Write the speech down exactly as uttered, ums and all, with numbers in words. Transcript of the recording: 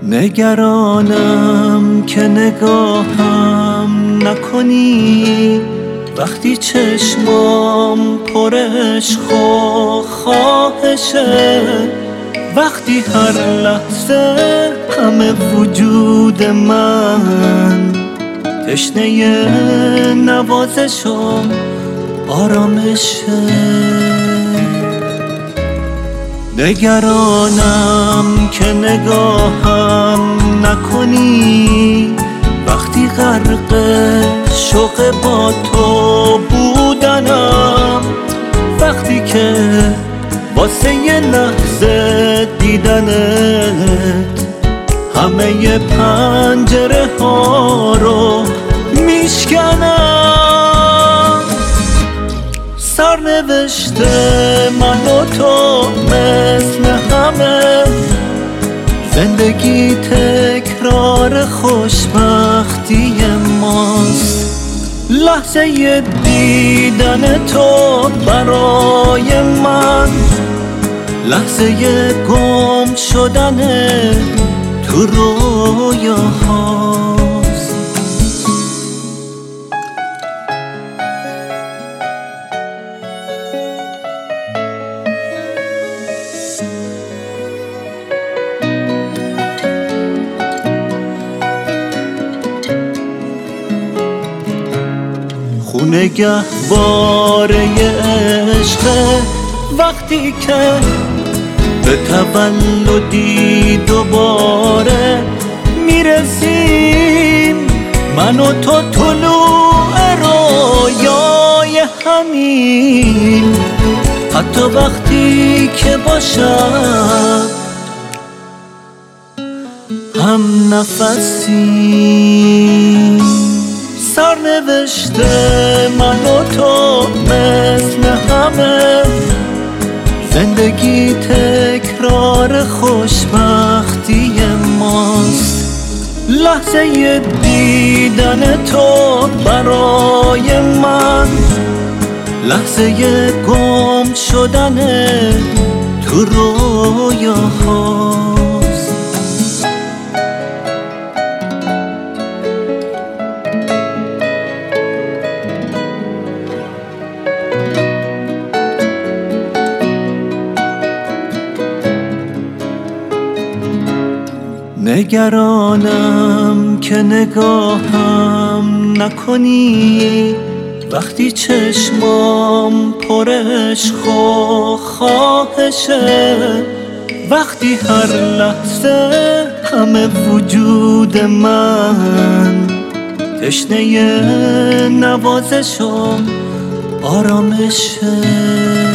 نگرانم که نگاهم نکنی وقتی چشمام پر عشق و خواهشه، وقتی هر لحظه همه وجود من تشنه نوازش و آرامشه. نگرانم که نگاهم نکنی وقتی غرق شوق با تو بودنم، وقتی که واسه یه لحظه دیدنت همه پنجره ها رو میشکنم. سرنوشت من و تو مثل همه، زندگی تکرار خوشبختی ماست. لحظه دیدن تو برای من لحظه گم شدن تو رویاهاست. خونه گهواره عشق وقتی که به تولدی دوباره میرسیم، من و تو طلوع رویای همین، حتی وقتی که باشم هم نفسیم. سرنوشت من و تو مثل همه، زندگی تکرار خوشبختی ماست. لحظه دیدن تو برای من لحظه گم شدن تو رویاهاست. نگرانم که نگاهم نکنی وقتی چشمام پر عشق و خواهشه، وقتی هر لحظه همه وجود من تشنه نوازش و آرامشه.